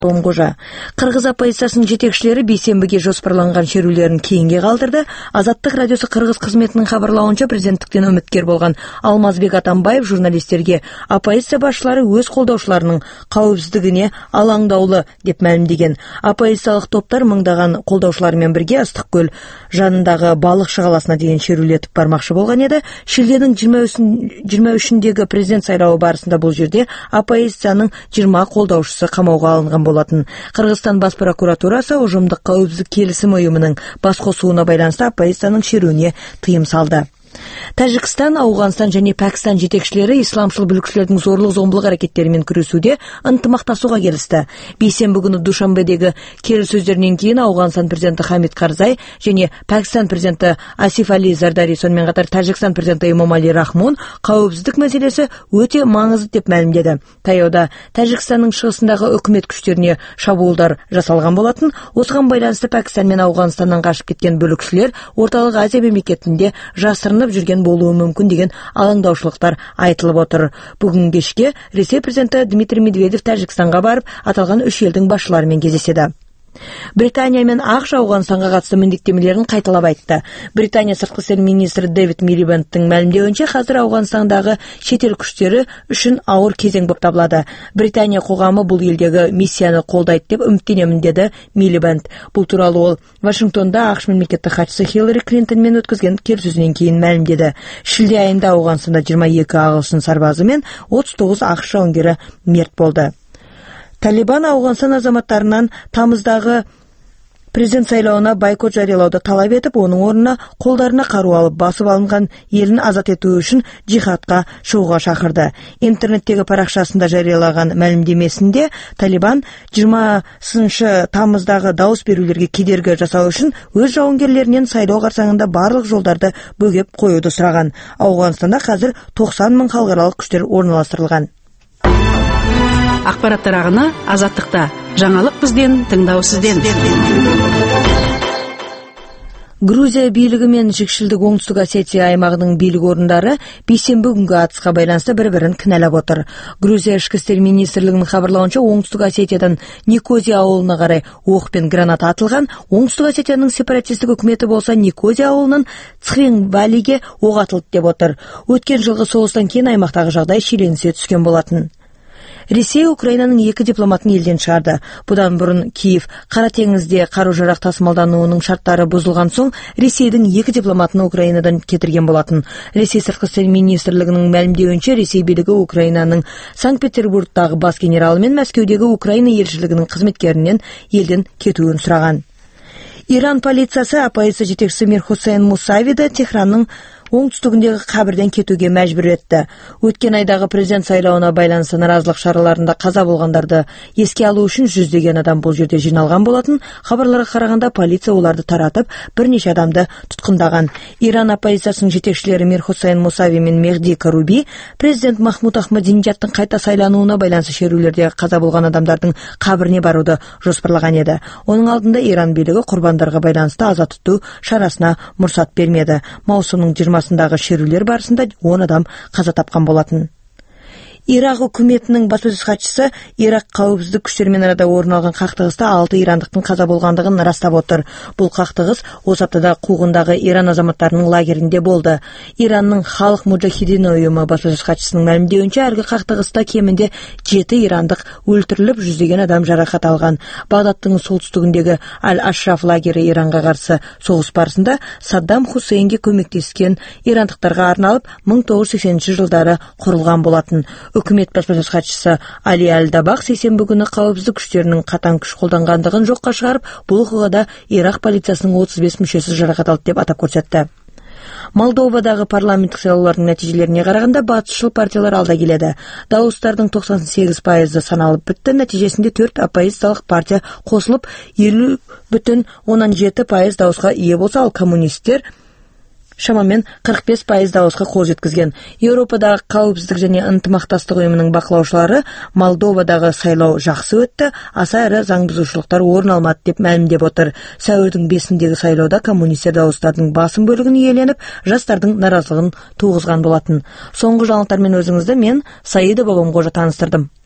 Омгожа. Кыргыз оппозициясынын жетекчилери бейсенбиге жоспарланган шерүүлөрүн кейинге калтырды. Азаттык радиосу Кыргыз кызметинин кабарлауынча, президенттиктен үмүткер болгон Алмазбек Атамбаев журналисттерге оппозиция башчылары өз колдоочуларынын кабылсыздыгына алаңдаулы деп маалимдеген. Оппозициялык топтор мыңдаган колдоочулар менен бирге Ыстык көл жанындагы балык шагаласына деген шерүүлө өтүп бармакчы болгон эди. Шилденин 23-үндөгү президент сайлообу барысында бул жерде оппозициянын 20 колдоочусу камоого алынган болатын. Кыргызстан бас прокуратурасы Ужумдук коопсуздук келисим уюмунун баскосууна байланыштуу оппозициянын шерүүнү тыйым салды. Тажикстан, Ауганстан және Пакистан жетекчилери исламчыл бүлүкчүлөрдүн зорлук-зомбулук аракеттери менен күрөшүүдө ынтымакташууга келишти. Бейсенбі күнү Душанбедеги келиссөздөрдөн кийин Ауганстан президенти Хамид Карзай және Пакистан президенти Асиф Али Зардари, сонун катар Тажикстан президенти Эмомали Рахмон коопсуздук маселеси өтө маңызды деп маалимдеди. Таяуда Тажикстандын чыгышындагы өкмөт күчтөрүнө шабуулдар жасалган болатын. Осуга байланыштуу Пакистан менен Ауганстандан качып кеткен бүлүкчүлөр Орталык Азия мамлекетинде жасырынып жүрген болуы мүмкүн деген алаңдаушылыктар айтылып отыр. Бүгүн кечке Ресей президенти Дмитрий Медведев Тажикстанга барып, аталган 3 элдин башчылары менен кездешти. Британия мен АКШ Ауганстанга катысты миндеттемелерин кайталап айтты. Британия сырткы иштер министри Дэвид Милибандтын маалимдеуинче, азыр Ауганстандагы чет эл күчтөрү үчүн ауыр кезең болуп табылады. Британия кугамы бул элдеги миссияны колдойт деп үмүттөнөмүн, деди Милибанд. Бул тууралуу ол Вашингтонда АКШ мамлекеттик катчысы Хиллари Клинтон менен өткөзгөн келиссөзүнөн кийин маалимдеди. Шилде айында Ауганстанда 22 агылшын сарбазы менен 39 АКШ жауынгери мерт болду. Талибан Ауганстан азаматтарынан тамыздагы президент сайлауына бойкот жарыялауды талап этип, онун ордуна колдарына каруу алып басып алынган элин азат этүү үчүн жихадка чыгууга чакырды. Интернеттеги паракчасында жарыялаган маалимдемесинде Талибан 20 тамыздагы дауыс берүүлөргө кедерги жасоо үчүн өз жауынгерлеринен сайлоо карсаңында барлык жолдарды бөгөп коюуду сураган. Ауганстанда азыр 90 000 халкаралык күчтөр орналаштырылган. Ақпараттар ағыны Азаттықта. Жаңалық бізден, тыңдау сізден. Грузия бийлиги менен Жикшилдик Оңтүстүк Осетия аймагынын бийлик орундары бейсенбі күнгө атышка байланыштуу бири-бирин кыналап отур. Грузия ички иштер министрлигинин кабарлауынча, Оңтүстүк Осетиядан Никозия абылына карай ок пен граната атылган. Оңтүстүк Осетиянын сепаратисттик өкмөтү болсо Никозия абылынын Цхринвалиге ок атылды деп отур. Өткөн жылкы согуштан кийин аймактагы жагдай шиеленисе түшкөн болатын. Ресей Украинанын 2 дипломатын элден чыгарды. Будан бурун Киев Кара теңизде кару-жарак тасымалдануунун шарттары бузулган соң Ресейдин 2 дипломатын Украинадан кетирген болатын. Ресей сырткы иштер министрлигинин маалимдеуинче, Ресей бийлиги Украинанын Санкт-Петербургдагы бас генералы менен Мәскеудөгү Украина элчилигинин кызметкеринен элден кетүүн сураган. Иран полициясы оппозиция жетекчиси Мир Хусейн Мусавиди Техранның оңтүстүгүндөгү кабирден кетүүгө мажбур этти. Өткөн айдагы президент сайлауына байланыштуу наразылык шараларында каза болгондорду эске алуу үчүн жүздөгөн адам бул жерде жиналган болатын. Кабарларга караганда, полиция уларды таратып, бир нече адамды туткундаган. Иран оппозициясынын жетекчилери Мир Хусейн Мусави менен Мехди Каруби президент Махмуд Ахмадинежадтын кайта сайланууна байланыштуу шерүүлөрдө каза болгон адамдардын кабирине барууду жоспарлаган эди. Онун алдында Иран бийлиги курбандарга байланыштуу аза тутуу шарасына мурсат бермеди. Маусумдун 20-сындагы шерүүлөр барысында 10 адам каза тапкан болатын. Ирак өкмөтүнүн баспасөз катчысы Ирак коопсуздук күчтөр менен арада орун алган кактыгыста 6 ирандыктын каза болгондугун ырастап отур. Бул кактыгыс Ош аптада куугундагы Иран азаматтарынын лагеринде болду. Иранның Халык Мужахидин уюму баспасөз катчысынын маалимдеуинче, аркы кактыгыста кеминде 7 ирандык өлтүрүлүп, жүздөгөн адам жаракат алган. Багдадтын солтүстүгүндөгү Аль-Ашраф лагери Иранга каршы согуш барысында Саддам Хусейнге көмөктөскөн ирандыктарга арналып 1980-жылдары курулган болатын. Өкмөт баспасөз катчысы Али Аль-Дабах сейсенбі күнү коопсуздук күчтөрүнүн катаң күч колдонгондугун жокко чыгарып, бул окугада Ирак полициясынын 35 мүчөсү жаракат алды деп атап көрсөттү. Молдовадагы парламенттик шайлоолордун нәтижелерине караганда, батышчыл партиялар алда келеді. Дауыстардың 98% саналып бүтті. Нәтижесінде 4 оппозициялык партия косулуп 50,7% дауыска ие болса, ал коммунисттер шамамен 45% дауыска кол жеткизген. Европадагы коопсуздук жана ынтымакташтык уюмунун бакылаучулары Молдовадагы сайлоо жакшы өттү, аса ыры заң бузуучулуктар орун алмады деп маалимдеп отур. Сәуірдүн 5-синдеги шайлоодо коммунисттер дауыстардын басым бөлүгүн ээленип, жаштардын наразылыгын тугузган болатын. Соңку жаңылыктар менен өзүңүздү мен Саида Богомгожа тааныстырдым.